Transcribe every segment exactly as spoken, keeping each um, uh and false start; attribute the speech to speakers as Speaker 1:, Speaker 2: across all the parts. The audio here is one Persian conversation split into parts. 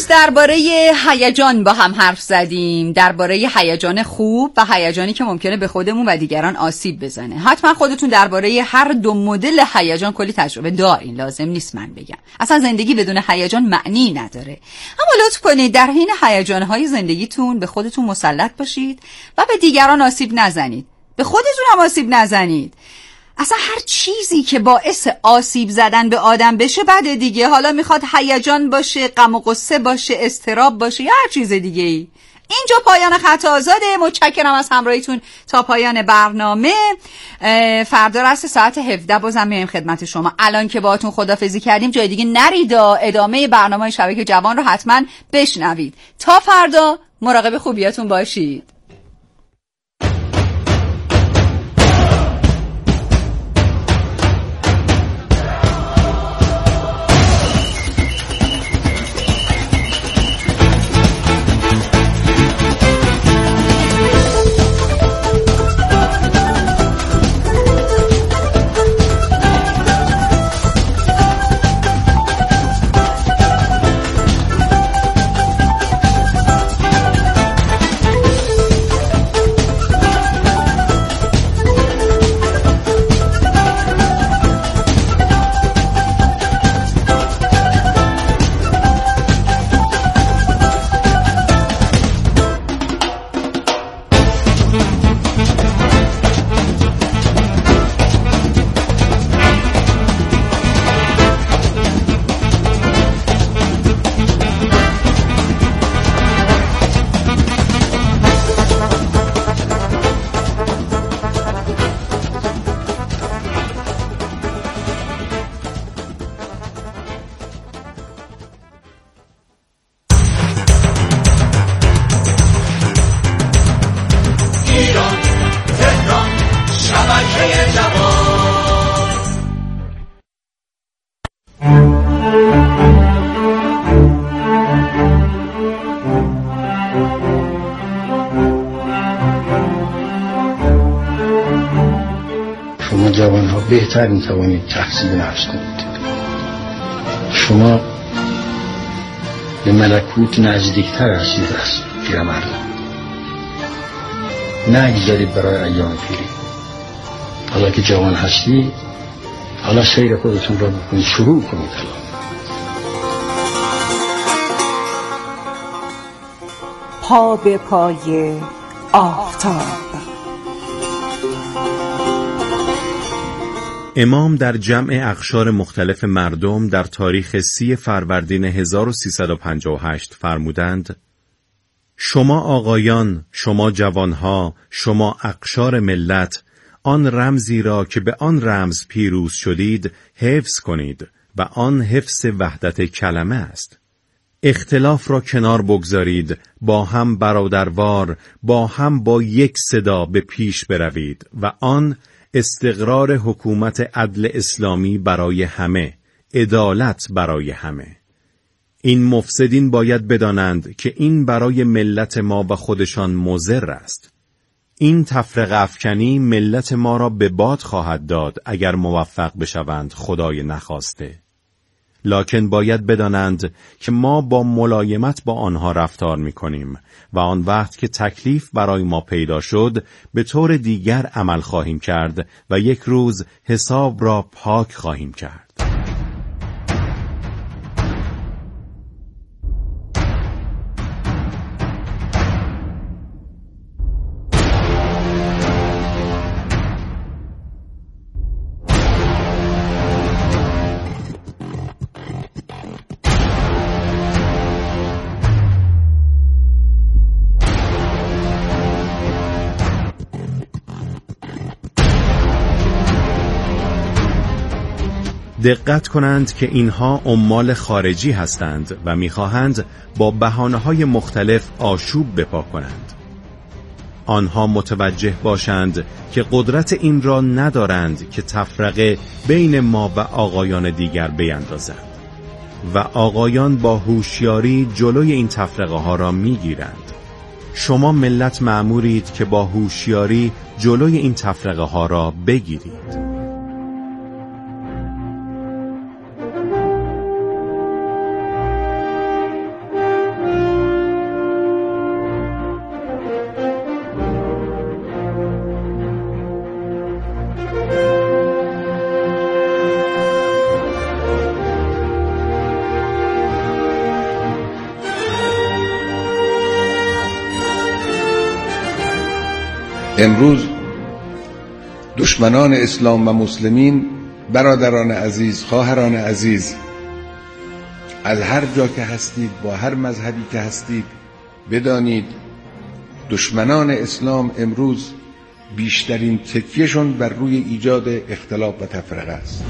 Speaker 1: درباره هیجان با هم حرف زدیم، درباره هیجان خوب و هیجانی که ممکنه به خودمون و دیگران آسیب بزنه. حتما خودتون درباره هر دو مدل هیجان کلی تجربه دارین، لازم نیست من بگم. اصلا زندگی بدون هیجان معنی نداره. اما لطف کنید در حین هیجان‌های زندگیتون به خودتون مسلط باشید و به دیگران آسیب نزنید. به خودتون هم آسیب نزنید. اصلا هر چیزی که باعث آسیب زدن به آدم بشه بده دیگه. حالا میخواد هیجان باشه، غم و غصه باشه، اضطراب باشه یا هر چیز دیگه ای. اینجا پایان خط آزاده. متشکرم از همراهیتون تا پایان برنامه. فردا رس ساعت هفده بازم میایم خدمت شما. الان که باهاتون خدافظی کردیم جای دیگه نرید، ادامه برنامه شبکه جوان رو حتما بشنوید. تا فردا مراقب خوبیاتون باشید.
Speaker 2: جوانها بهتر میتوانید تحصیل نفس کنید. شما به ملکوت نزدیکتر هستید از پیرمردان. نگذارید برای ایام پیری. حالا که جوان هستی، حالا سیر خودتون را بکنید، شروع کنید. الان
Speaker 3: پا به پای آفتاب.
Speaker 4: امام در جمع اقشار مختلف مردم در تاریخ سی فروردین هزار و سیصد و پنجاه و هشت فرمودند: شما آقایان، شما جوانها، شما اقشار ملت، آن رمزی را که به آن رمز پیروز شدید حفظ کنید و آن حفظ وحدت کلمه است. اختلاف را کنار بگذارید، با هم برادروار، با هم با یک صدا به پیش بروید و آن استقرار حکومت عدل اسلامی برای همه، عدالت برای همه. این مفسدین باید بدانند که این برای ملت ما و خودشان مضر است. این تفرقه افکنی ملت ما را به باد خواهد داد اگر موفق بشوند، خدای نخواسته. لکن باید بدانند که ما با ملایمت با آنها رفتار می کنیم و آن وقت که تکلیف برای ما پیدا شد به طور دیگر عمل خواهیم کرد و یک روز حساب را پاک خواهیم کرد. دقت کنند که اینها عمال خارجی هستند و می‌خواهند با بهانه‌های مختلف آشوب بپا کنند. آنها متوجه باشند که قدرت این را ندارند که تفرقه بین ما و آقایان دیگر بیندازند و آقایان با هوشیاری جلوی این تفرقه ها را می‌گیرند. شما ملت مأمورید که با هوشیاری جلوی این تفرقه ها را بگیرید.
Speaker 5: امروز دشمنان اسلام و مسلمین، برادران عزیز، خواهران عزیز، از هر جا که هستید، با هر مذهبی که هستید، بدانید دشمنان اسلام امروز بیشترین تکیهشون بر روی ایجاد اختلاف و تفرقه است.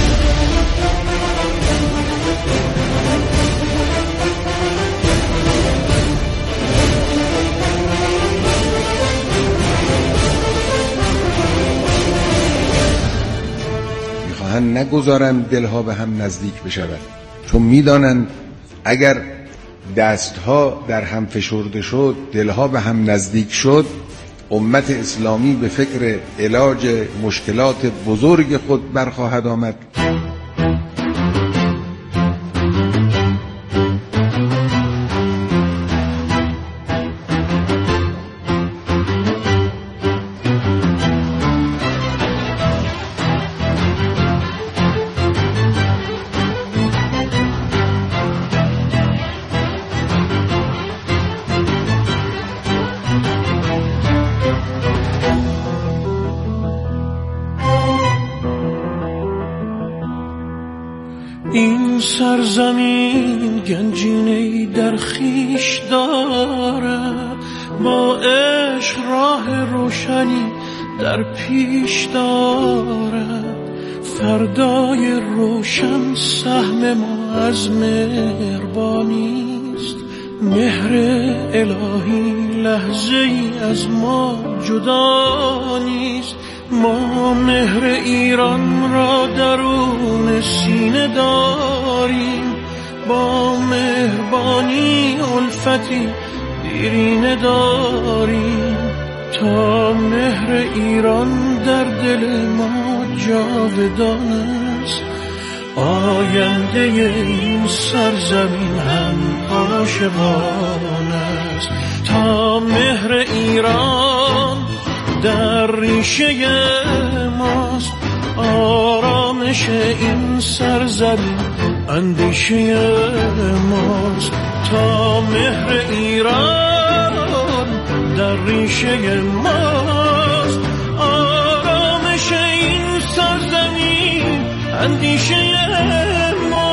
Speaker 5: میخواهند نگذارند دلها به هم نزدیک بشود، چون میدانند اگر دستها در هم فشرده شد، دلها به هم نزدیک شد، امت اسلامی به فکر علاج مشکلات بزرگ خود برخواهد آمد.
Speaker 6: این سرزمین گنجینه‌ای در خویش دارد، با عشق راه روشنی در پیش دارد. فردای روشن سهم ما از مهربانی است، مهر الهی لحظه‌ای از ما جدا نیست. ما مهر ایران را درون سینه داریم، با مهربانی الفتی دیرینه داریم. تا مهر ایران در دل ما جاودان است، آینده این سرزمین هم عاشقان است. تا مهر ایران در ریشه ماست، آرامش این سرزمین اندیشه ماست. تا مهر ایران در ریشه ماست، آرامش این سرزمین اندیشه ماست.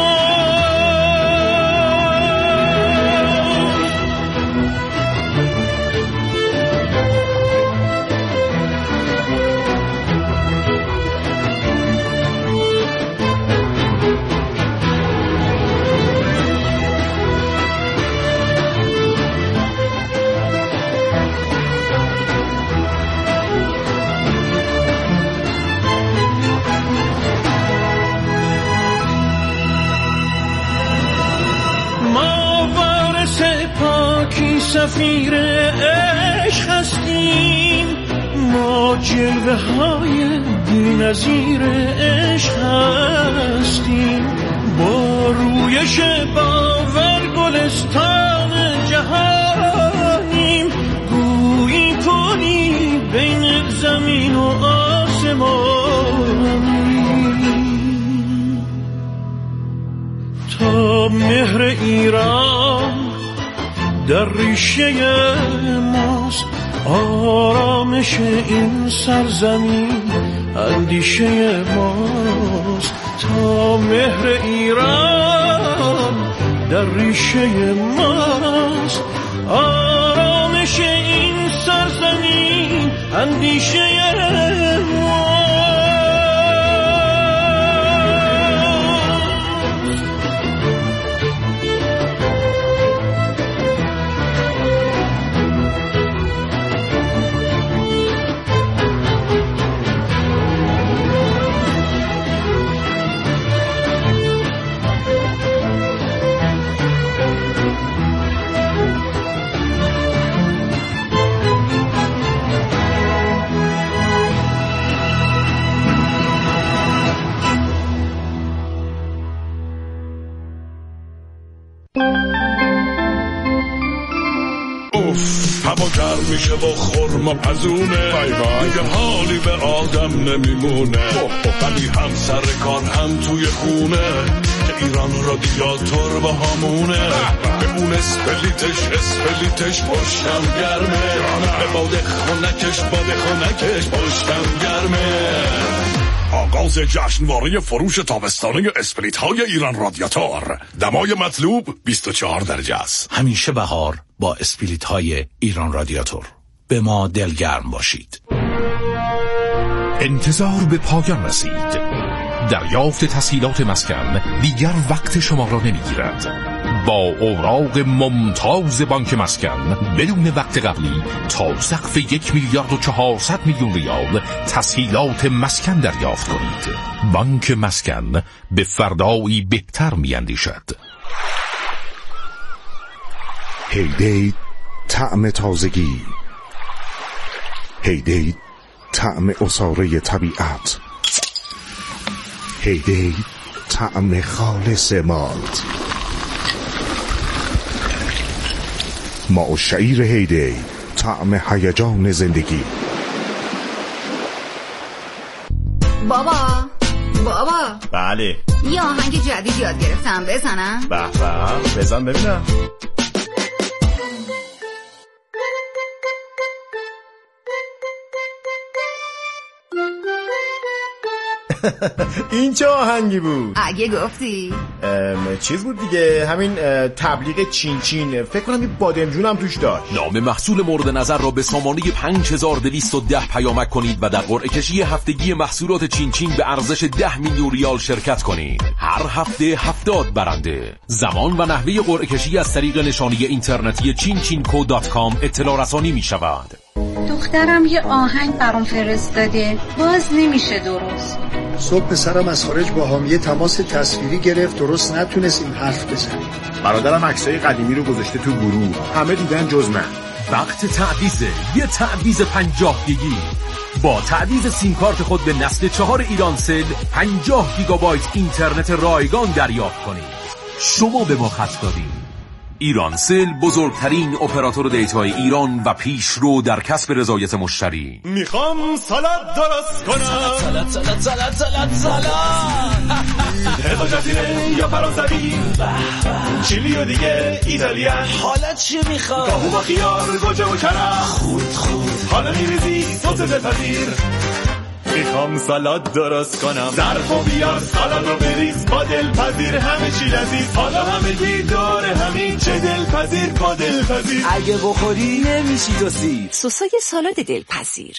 Speaker 6: سفیر عشق هستیم، ما جلوه های بی‌نظیر عشق هستیم. با رویش باور گلستان جهانیم، گویی پلی بین زمین و آسمانیم. تا مهر ایران در ریشه ماست، آرامش این سرزمین اندیشه ماست. تا مهر ایران در ریشه ماست، آرامش این سرزمین اندیشه ماست.
Speaker 7: هوا گرم میشه و خورما پزونه، دیگه حالی به آدم نمیمونه. ولی هم سر کار هم توی خونه، که ایران رادیاتور با همونه به اون اسپلیتش اسپلیتش پشتم گرمه به باده خونکش باده خونکش پشتم گرمه. آغاز جشنواره فروش تابستانه اسپلیت های ایران رادیاتور. دمای مطلوب بیست و چهار درجه است.
Speaker 8: همیشه بهار با اسپلیت های ایران رادیاتور. به ما دلگرم باشید.
Speaker 9: انتظار به پایان رسید. دریافت تسهیلات مسکن دیگر وقت شما را نمیگیرد. با اوراق ممتاز بانک مسکن بدون وقت قبلی تا سقف یک میلیارد و چهارصد میلیون ریال تسهیلات مسکن دریافت کنید. بانک مسکن به فردایی بهتر میاندیشد.
Speaker 10: هیدی طعم تازگی، هیدی طعم عصاره طبیعت، هیدی طعم خالص مالت. ما و شعیر هیدی طعم هیجان زندگی.
Speaker 11: بابا بابا
Speaker 12: بله
Speaker 11: یه آهنگ جدید یاد گرفتم، بزنم؟
Speaker 12: به به بزن ببینم. این چه آهنگی بود؟
Speaker 11: اگه گفتی
Speaker 12: چیز بود دیگه، همین تبلیغ چین چین، فکر کنم این بادمجون هم توش داشت.
Speaker 9: نام محصول مورد نظر را به سامانه پنج هزار و دویست و ده پیامک کنید و در قرعه کشی هفتگی محصولات چین چین به ارزش ده میلیون ریال شرکت کنید. هر هفته هفتاد برنده. زمان و نحوه قرعه کشی از طریق نشانی اینترنتی چین چین کو دات کام اطلاع رسانی می شود.
Speaker 13: دخترم یه آهنگ برام فرستاده، باز نمیشه درست.
Speaker 14: صبح پسرم از خارج با حامیه تماس تصویری گرفت، درست نتونستیم حرف بزنیم.
Speaker 12: برادرم عکسای قدیمی رو گذاشته تو گروه، همه دیدن جز من.
Speaker 9: وقت تعویضه، یه تعویض پنجاه گیگی. با تعویض سیم کارت خود به نسل چهار ایرانسل پنجاه گیگابایت اینترنت رایگان دریافت کنید. شما به ما خط دادید. ایرانسل بزرگترین اپراتور دیتای ایران و پیشرو در کسب رضایت مشتری.
Speaker 6: میخوام سالاد درست کنم، سالاد سالاد سالاد سالاد سالاد جزیره یا فرانسوی، چیلی و دیگه ایتالیان. حالا چی میخوام؟ گاهو با خیار، گوجه و کرم، خورد خورد حالا میریزی سس دلپذیر. میخوام سالاد درست کنم، ظرف و بیار سالاد رو بریز، با دلپذیر همه چی لذیذ. حالا همه گی دور همین، چه دلپذیر با دلپذیر.
Speaker 15: اگه بخوری نمیشی تو سیر.
Speaker 3: سسای سالاد دلپذیر.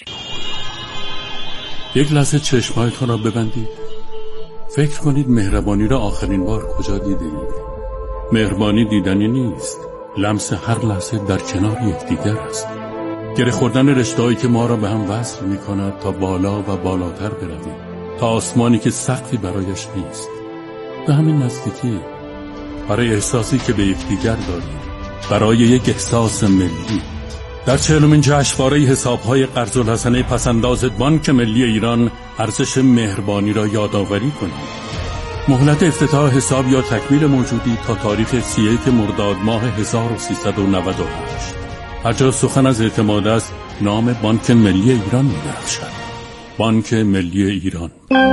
Speaker 16: یک لحظه چشمایتون را ببندید. فکر کنید مهربانی را آخرین بار کجا دیدید؟ مهربانی دیدنی نیست، لمس هر لحظه در کنار یکدیگر است. گره خوردن رشته‌هایی که ما را به هم وصل می‌کند تا بالا و بالاتر برویم، تا آسمانی که سقفی برایش نیست. به همین نزدیکی، برای احساسی که به یکدیگر داریم، برای یک احساس ملی. در چهلمین جشنواره حساب‌های قرض الحسنه پس‌انداز بانک ملی ایران ارزش مهربانی را یادآوری کنیم. مهلت افتتاح حساب یا تکمیل موجودی تا تاریخ سی و یک مرداد ماه هزار و سیصد و نود و هشت. هر جا سخن از اعتماد است، نام بانک ملی ایران می‌درخشد. بانک ملی ایران.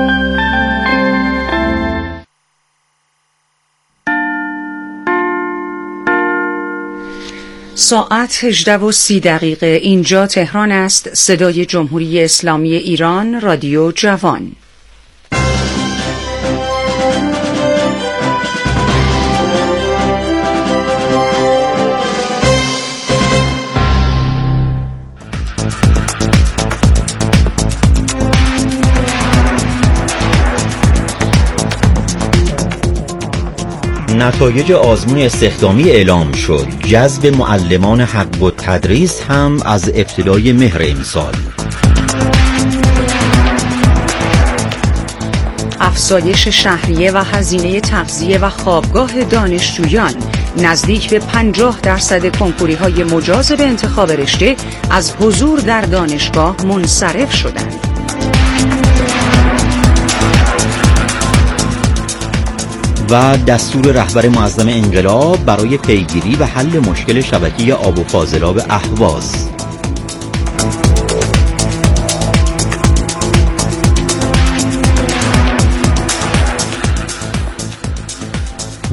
Speaker 3: ساعت هجده و سی دقیقه. اینجا تهران است. صدای جمهوری اسلامی ایران، رادیو جوان.
Speaker 17: نتایج آزمون استخدامی اعلام شد. جذب معلمان حق و تدریس هم از ابتدای مهر امسال.
Speaker 3: افزایش شهریه و هزینه تغذیه و خوابگاه دانشجویان. نزدیک به پنجاه درصد کنکوری های مجاز به انتخاب رشته از حضور در دانشگاه منصرف شدند.
Speaker 17: و دستور رهبر معظم انقلاب برای پیگیری و حل مشکل شبکه آب و فاضلاب اهواز.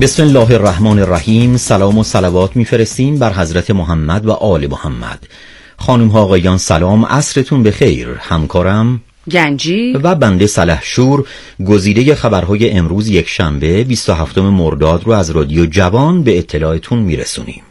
Speaker 17: بسم الله الرحمن الرحیم. سلام و صلوات میفرستیم بر حضرت محمد و آل محمد. خانم ها آقایان سلام، عصرتون بخیر. همکارم
Speaker 3: گنجی
Speaker 17: و بنده سلحشور گزیده خبرهای امروز یک شنبه بیست و هفتم مرداد رو از رادیو جوان به اطلاعتون میرسونیم.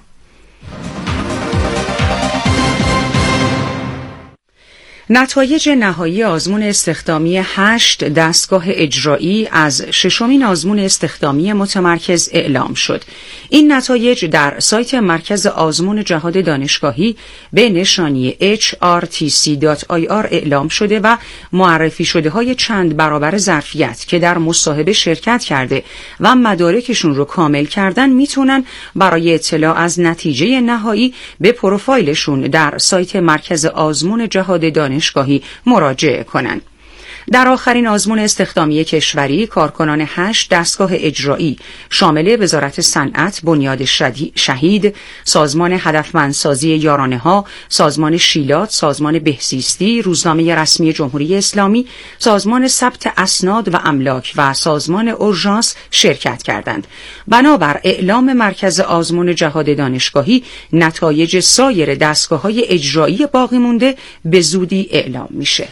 Speaker 3: نتایج نهایی آزمون استخدامی هشت دستگاه اجرایی از ششمین آزمون استخدامی متمرکز اعلام شد. این نتایج در سایت مرکز آزمون جهاد دانشگاهی به نشانی اچ آر تی سی دات آی آر اعلام شده و معرفی شده های چند برابر ظرفیت که در مصاحبه شرکت کرده و مدارکشون رو کامل کردن میتونن برای اطلاع از نتیجه نهایی به پروفایلشون در سایت مرکز آزمون جهاد دانشگاهی دانشگاهی مراجعه کنند. در آخرین آزمون استخدامی کشوری کارکنان هشت دستگاه اجرایی شامل وزارت صنعت، بنیاد شهید، سازمان هدفمندسازی یارانه‌ها، سازمان شیلات، سازمان بهزیستی، روزنامه رسمی جمهوری اسلامی، سازمان ثبت اسناد و املاک و سازمان اورژانس شرکت کردند. بنابر اعلام مرکز آزمون جهاد دانشگاهی، نتایج سایر دستگاه‌های اجرایی باقی مونده به زودی اعلام میشه.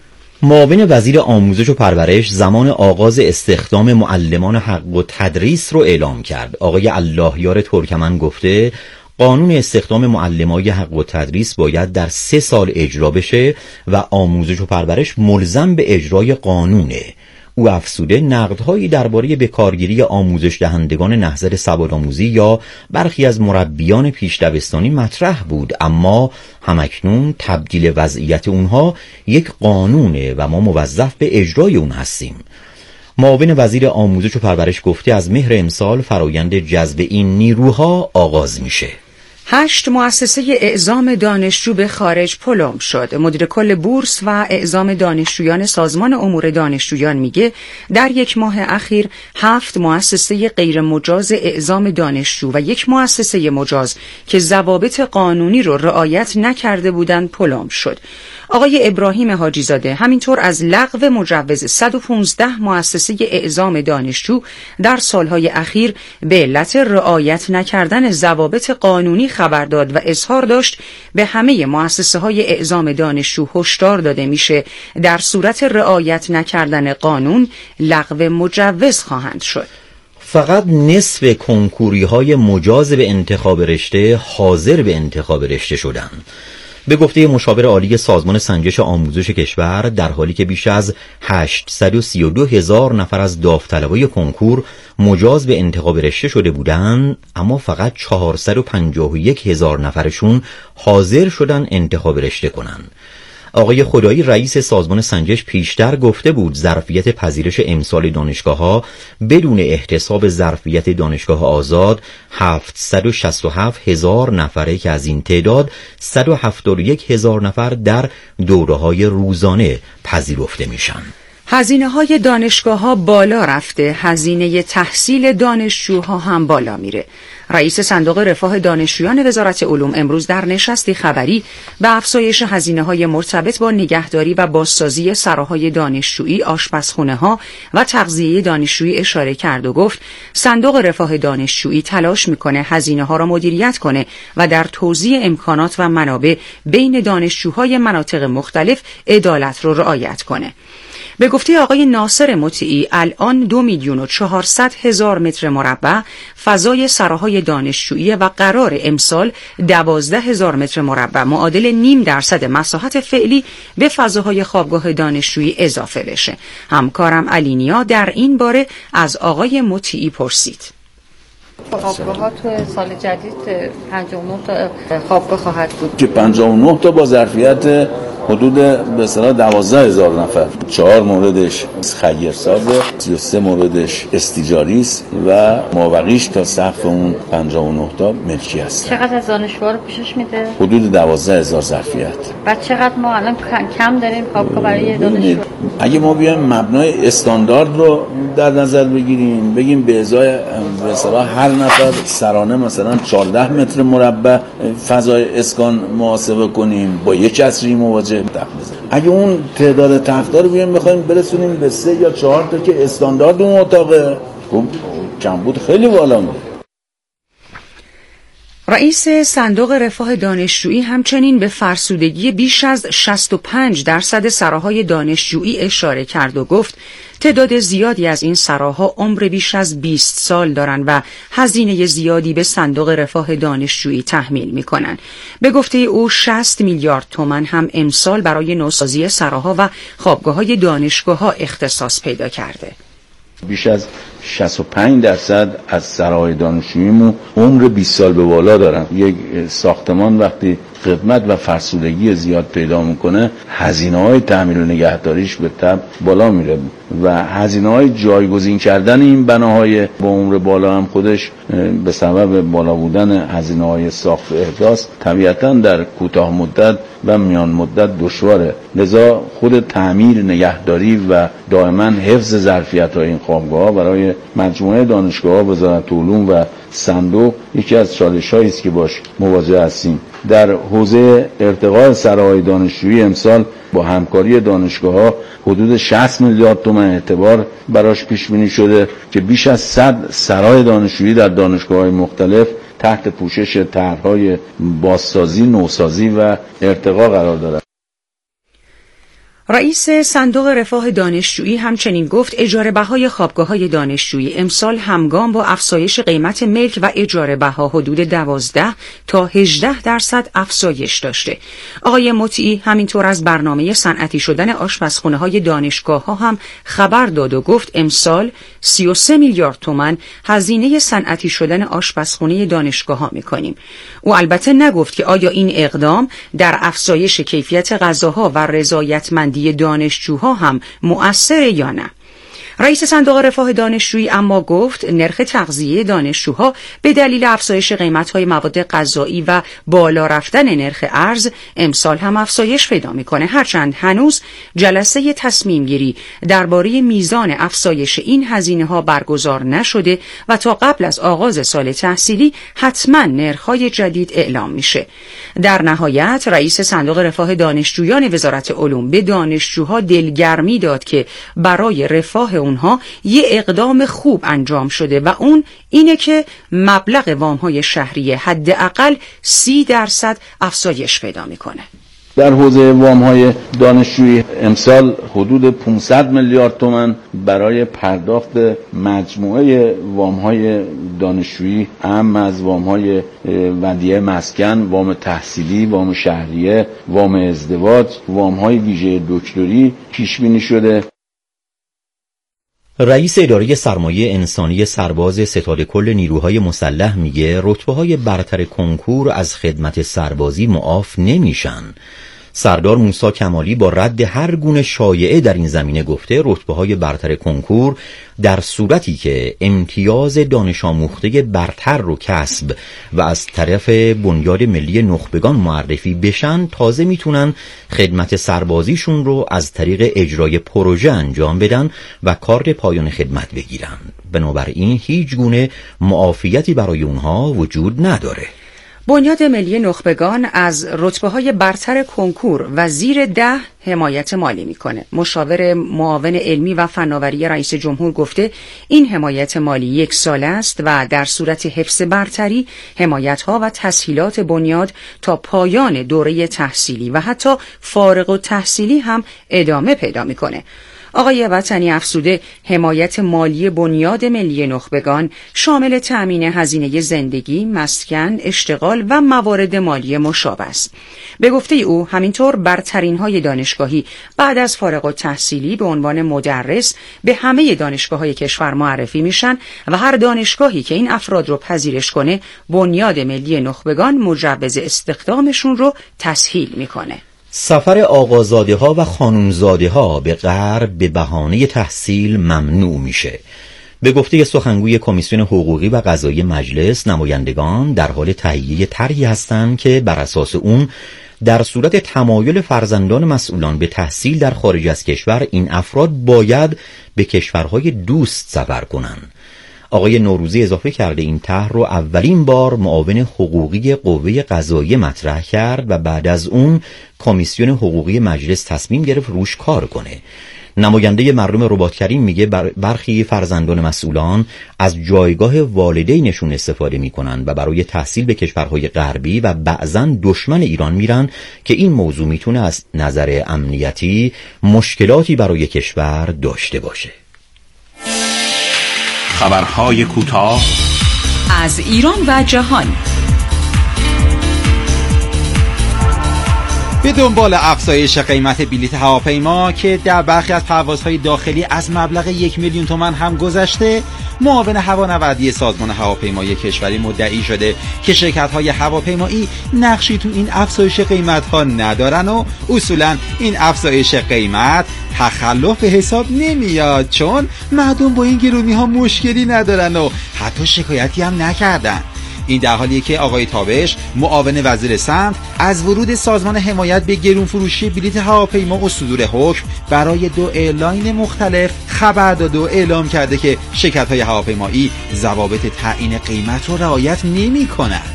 Speaker 17: معاون وزیر آموزش و پرورش زمان آغاز استخدام معلمان حق و تدریس رو اعلام کرد. آقای اللهیار ترکمن گفته قانون استخدام معلمای حق و تدریس باید در سه سال اجرا بشه و آموزش و پرورش ملزم به اجرای قانونه. او افزوده نقدهایی درباره بکارگیری آموزش دهندگان نهضت سوادآموزی یا برخی از مربیان پیش دبستانی مطرح بود، اما همکنون تبدیل وضعیت اونها یک قانونه و ما موظف به اجرای اون هستیم. معاون وزیر آموزش و پرورش گفته از مهر امسال فرایند جذب این نیروها آغاز میشه.
Speaker 3: هشت مؤسسه اعزام دانشجو به خارج پلم شد. مدیر کل بورس و اعزام دانشجویان سازمان امور دانشجویان میگه در یک ماه اخیر هفت مؤسسه غیر مجاز اعزام دانشجو و یک مؤسسه مجاز که ضوابط قانونی رو رعایت نکرده بودند پلم شد. آقای ابراهیم حاجی زاده همینطور از لغو مجوز صد و پانزده مؤسسه اعزام دانشجو در سالهای اخیر به علت رعایت نکردن ضوابط قانونی خبر داد و اظهار داشت به همه مؤسسه های اعزام دانشجو هشدار داده میشه در صورت رعایت نکردن قانون لغو مجوز خواهند شد.
Speaker 17: فقط نصف کنکوری های مجاز به انتخاب رشته حاضر به انتخاب رشته شدند. به گفته مشاور عالی سازمان سنجش آموزش کشور، در حالی که بیش از هشتصد و سی و دو هزار نفر از داوطلبای کنکور مجاز به انتخاب رشته شده بودند، اما فقط چهارصد و پنجاه و یک هزار نفرشون حاضر شدن انتخاب رشته کنند. آقای خدایی رئیس سازمان سنجش پیشتر گفته بود ظرفیت پذیرش امسال دانشگاه‌ها بدون احتساب ظرفیت دانشگاه آزاد هفتصد و شصت و هفت هزار نفره که از این تعداد صد و هفتاد و یک هزار نفر در دوره‌های روزانه پذیرفته میشن.
Speaker 3: هزینه های دانشگاه ها بالا رفته، هزینه تحصیل دانشجوها هم بالا میره. رئیس صندوق رفاه دانشجویان وزارت علوم امروز در نشستی خبری به افزایش هزینه های مرتبط با نگهداری و بازسازی سراهای دانشجویی، آشپزخونه ها و تغذیه دانشجویی اشاره کرد و گفت صندوق رفاه دانشجویی تلاش میکنه هزینه ها را مدیریت کنه و در توزیع امکانات و منابع بین دانشجوهای مناطق مختلف عدالت رو رعایت کنه. به گفته آقای ناصر مطیعی الان دو میلیون و چهارصد هزار متر مربع فضای سراهای دانشجویی و قرار امسال دوازده هزار متر مربع معادل نیم درصد مساحت فعلی به فضاهای خوابگاه دانشجویی اضافه بشه. همکارم علینیا در این باره از آقای مطیعی پرسید.
Speaker 18: خوابگاه ها تو سال جدید پنجاه و نه تا خوابگاه خواهد بود
Speaker 19: که پنجاه و نه تا با ظرفیت حدود به اصطلاح دوازده هزار نفر. چهار موردش خیرسازه، سی و سه موردش استیجاری است و مابقیش تا سقف اون پنجاه و نه تا ملکی است.
Speaker 18: چقدر از دانشجوها رو پوشش میده؟
Speaker 19: حدود دوازده هزار ظرفیت.
Speaker 18: بعد چقدر ما الان کم داریم خوابگاه برای دانشجو؟
Speaker 19: اگه ما بیایم مبنای استاندارد رو در نظر بگیریم، بگیم به ازای به اصطلاح هر نفر سرانه مثلا چهارده متر مربع فضای اسکان محاسبه کنیم، با یک کسری مواجه تخت بزنیم. اگه اون تعداد تخت‌ها رو بیایم بخوایم برسونیم به سه یا چهار تا که استاندارد اون اتاقه، خب کمبود خیلی بالا میره.
Speaker 3: رئیس صندوق رفاه دانشجویی همچنین به فرسودگی بیش از شصت و پنج درصد سراهای دانشجویی اشاره کرد و گفت تعداد زیادی از این سراها عمر بیش از بیست سال دارند و هزینه زیادی به صندوق رفاه دانشجویی تحمیل می‌کنند. به گفته او شصت میلیارد تومان هم امسال برای نوسازی سراها و خوابگاه‌های دانشگاه‌ها اختصاص پیدا کرده.
Speaker 19: بیش از شصت و پنج درصد از سراهای دانشجوییمون عمر بیست سال به بالا دارن. یک ساختمان وقتی خدمت و فرسودگی زیاد پیدا میکنه هزینه‌های تعمیر و نگهداریش به تبع بالا میره و هزینه‌های جایگزین کردن این بناهای با عمر بالا هم خودش به سبب بالا بودن هزینه‌های ساخت و احداث طبیعتاً در کوتاه مدت و میان مدت دشواره. لذا خود تعمیر، نگهداری و دائما حفظ ظرفیت‌های این خوابگاه‌ها برای مجموعه دانشگاه‌ها، وزارت علوم و صندوق یکی از چالش‌هایی است که باش مواجه هستیم. در حوزه ارتقاء سراهای دانشجویی امسال با همکاری دانشگاه‌ها حدود شصت میلیارد تومان اعتبار براش پیش بینی شده که بیش از صد سرای دانشجویی در دانشگاه‌های مختلف تحت پوشش طرح‌های بازسازی، نوسازی و ارتقا قرار دارد.
Speaker 3: رئیس صندوق رفاه دانشجویی همچنین گفت اجاره بهای خوابگاه‌های دانشجویی امسال همگام با افزایش قیمت ملک و اجاره بها حدود دوازده تا هجده درصد افزایش داشته. آقای مطیعی همینطور از برنامه صنعتی شدن آشپزخانه‌های دانشگاه‌ها هم خبر داد و گفت امسال سی و سه میلیارد تومان هزینه صنعتی شدن آشپزخانه دانشگاه‌ها می‌کنیم. او البته نگفت که آیا این اقدام در افزایش کیفیت غذاها و رضایتمندی دانشجوها هم مؤثر یا نه. رئیس صندوق رفاه دانشجویی اما گفت نرخ تغذیه دانشجوها به دلیل افزایش قیمت‌های مواد غذایی و بالا رفتن نرخ ارز امسال هم افزایش پیدا می‌کنه، هرچند هنوز جلسه تصمیم گیری درباره میزان افزایش این هزینه‌ها برگزار نشده و تا قبل از آغاز سال تحصیلی حتما نرخ‌های جدید اعلام میشه. در نهایت رئیس صندوق رفاه دانشجویان وزارت علوم به دانشجوها دلگرمی داد که برای رفاه اونها یه اقدام خوب انجام شده و اون اینه که مبلغ وام‌های شهریه حداقل سی درصد افزایش پیدا میکنه.
Speaker 19: در حوزه وام‌های دانشجویی امسال حدود پانصد میلیارد تومان برای پرداخت مجموعه وام‌های دانشجویی، اهم از وام‌های ودیعه مسکن، وام تحصیلی، وام شهریه، وام ازدواج، وام‌های ویژه دکتری پیش بینی شده.
Speaker 17: رئیس اداره سرمایه انسانی سرباز ستاد کل نیروهای مسلح میگه رتبه‌های برتر کنکور از خدمت سربازی معاف نمیشن. سردار موسی کمالی با رد هر گونه شایعه در این زمینه گفته رتبه‌های برتر کنکور در صورتی که امتیاز دانش آموخته برتر رو کسب و از طرف بنیاد ملی نخبگان معرفی بشن تازه میتونن خدمت سربازیشون رو از طریق اجرای پروژه انجام بدن و کارت پایان خدمت بگیرن. بنابراین هیچ گونه معافیتی برای اونها وجود نداره.
Speaker 3: بنیاد ملی نخبگان از رتبه‌های برتر کنکور و زیر ده حمایت مالی میکنه. مشاور معاون علمی و فناوری رئیس جمهور گفته این حمایت مالی یک ساله است و در صورت حفظ برتری حمایت‌ها و تسهیلات بنیاد تا پایان دوره تحصیلی و حتی فارغ التحصیلی هم ادامه پیدا میکنه. آقای وطنی افزوده حمایت مالی بنیاد ملی نخبگان شامل تأمین هزینه زندگی، مسکن، اشتغال و موارد مالی مشابه است. به گفته او همینطور برترین های دانشگاهی بعد از فارغ التحصیلی به عنوان مدرس به همه دانشگاه‌های کشور معرفی میشن و هر دانشگاهی که این افراد رو پذیرش کنه بنیاد ملی نخبگان مجوز استخدامشون رو تسهیل میکنه.
Speaker 17: سفر آقازاده ها و خانومزاده ها به غرب به بهانه تحصیل ممنوع میشه. به گفته سخنگوی کمیسیون حقوقی و قضایی مجلس، نمایندگان در حال تهیه طرحی هستند که بر اساس اون در صورت تمایل فرزندان مسئولان به تحصیل در خارج از کشور این افراد باید به کشورهای دوست سفر کنند. آقای نوروزی اضافه کرده این طرح رو اولین بار معاون حقوقی قوه قضاییه مطرح کرد و بعد از اون کمیسیون حقوقی مجلس تصمیم گرفت روش کار کنه. نماینده مردم رباط‌کریم میگه بر برخی فرزندان مسئولان از جایگاه والدینشون استفاده میکنن و برای تحصیل به کشورهای غربی و بعضاً دشمن ایران میرن که این موضوع میتونه از نظر امنیتی مشکلاتی برای کشور داشته باشه.
Speaker 8: خبرهای کوتاه
Speaker 3: از ایران و جهان.
Speaker 20: به دنبال افزایش قیمت بلیط هواپیما که در برخی از پروازهای داخلی از مبلغ یک میلیون تومان هم گذشته، معاون هوانوردی سازمان هواپیمایی کشوری مدعی شده که شرکت‌های هواپیمایی نقشی تو این افزایش قیمت‌ها ندارن و اصولاً این افزایش قیمت تخلف به حساب نمیاد، چون مردم با این گرونی‌ها مشکلی ندارن و حتی شکایتی هم نکردن. این در حالیه که آقای تابش معاون وزیر سمت از ورود سازمان حمایت به گرون فروشی بلیط هواپیما و صدور حکم برای دو ایرلاین مختلف خبر داده و اعلام کرده که شرکت‌های هواپیمایی ضوابط تعیین قیمت رو رعایت نمی‌کنند.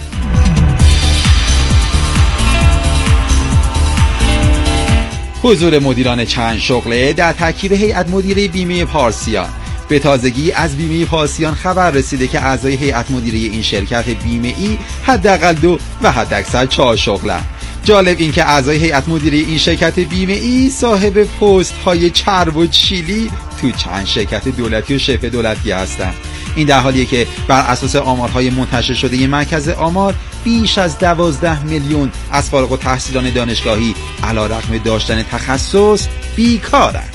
Speaker 20: حضور مدیران چند شغله در ترکیب هیئت مدیره بیمه پارسیان. به تازگی از بیمه پارسیان خبر رسیده که اعضای هیئت مدیره این شرکت بیمه ای حداقل دو و حداکثر چهار شغلند. جالب این که اعضای هیئت مدیره این شرکت بیمه ای صاحب پست های چرب و چیلی تو چند شرکت دولتی و شبه دولتی هستند. این در حالیه که بر اساس آمارهای منتشر شده مرکز آمار بیش از دوازده میلیون از فارغ التحصیلان دانشگاهی علیرغم داشتن تخصص بیکارند.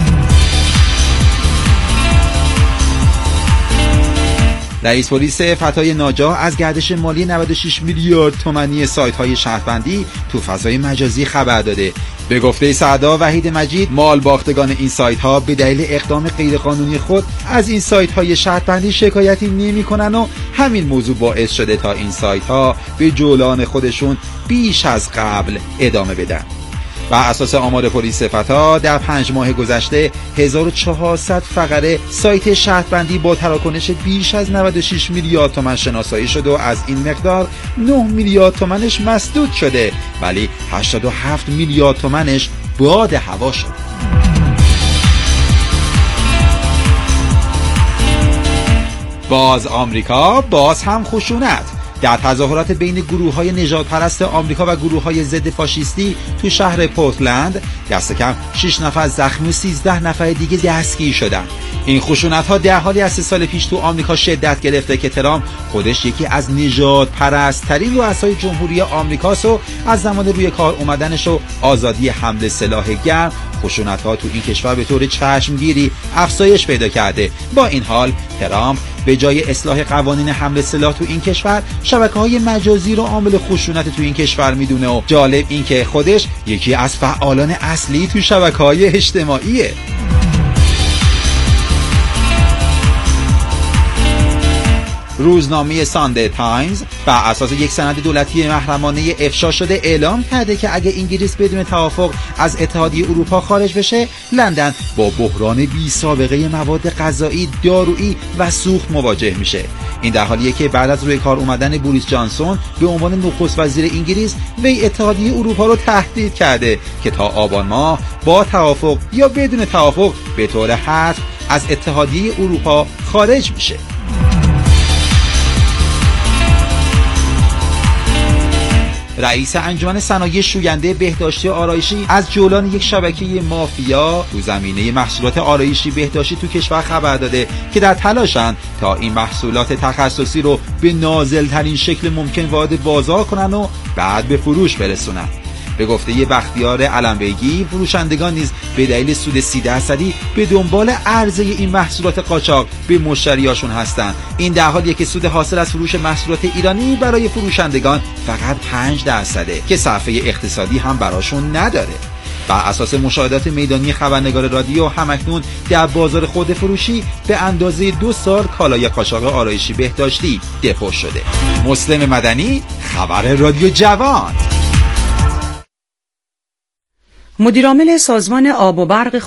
Speaker 20: رئیس پلیس فتای ناجا از گردش مالی نود و شش میلیارد تومانی سایت‌های شهروندی تو فضای مجازی خبر داده. به گفته سعدا وحید مجید، مال باختگان این سایت‌ها به دلیل اقدام غیرقانونی خود از این سایت‌های شهروندی شکایتی نمی‌کنن و همین موضوع باعث شده تا این سایت‌ها به جولان خودشون بیش از قبل ادامه بدن. بر اساس آمار پلیس فتا در پنج ماه گذشته هزار و چهارصد فقره سایت شهروندی با تراکنش بیش از نود و شش میلیارد تومان شناسایی شده و از این مقدار نه میلیارد تومانش مسدود شده، ولی هشتاد و هفت میلیارد تومانش باد هوا شد. باز آمریکا، باز هم خشونت. در تظاهرات بین گروه‌های نژادپرست آمریکا و گروه‌های ضد فاشیستی تو شهر پورتلند دست کم شش نفر زخمی و سیزده نفر دیگه دستگیر شدن. این خشونت‌ها در حالی از سه سال پیش تو آمریکا شدت گرفته که ترامپ خودش یکی از نژادپرست‌ترین رؤسای جمهوری آمریکاست و از زمان روی کار اومدنش و آزادی حمل سلاح گرم خشونت‌ها تو این کشور به طور چشمگیری افزایش پیدا کرده. با این حال ترامپ به جای اصلاح قوانین حمل سلاح تو این کشور شبکه‌های مجازی رو عامل خشونت تو این کشور میدونه و جالب این که خودش یکی از فعالان اصلی تو شبکه‌های اجتماعیه. روزنامه ساندی تایمز بر اساس یک سند دولتی محرمانه افشا شده اعلام کرده که اگه انگلیس بدون توافق از اتحادیه اروپا خارج بشه، لندن با بحران بی سابقه مواد غذایی، دارویی و سوخت مواجه میشه. این در حالیه که بعد از روی کار اومدن بوریس جانسون به عنوان نخست وزیر انگلیس، وی اتحادیه اروپا رو تهدید کرده که تا آبان ماه با توافق یا بدون توافق به طور حتم از اتحادیه اروپا خارج میشه. رئیس انجمن صنایع شوینده بهداشتی و آرایشی از جولان یک شبکه مافیا تو زمینه محصولات آرایشی بهداشتی تو کشور خبر داده که در تلاشن تا این محصولات تخصصی رو به نازل‌ترین شکل ممکن وارد بازار کنن و بعد به فروش برسونن. به گفته یه بختیار علمبیگی، فروشندگان نیز به دلیل سود سی درصدی به دنبال عرضه این محصولات قاچاق به مشتریاشون هستند. این در حالیه که سود حاصل از فروش محصولات ایرانی برای فروشندگان فقط پنج درصده که صرفه اقتصادی هم براشون نداره. بر اساس مشاهدات میدانی خبرنگار رادیو، همکنون در بازار خود فروشی به اندازه دو سال کالای قاچاق آرایشی بهداشتی دپو شده. مسلم مدنی، خبر رادیو جوان.
Speaker 3: مدیرعامل سازمان آب و برق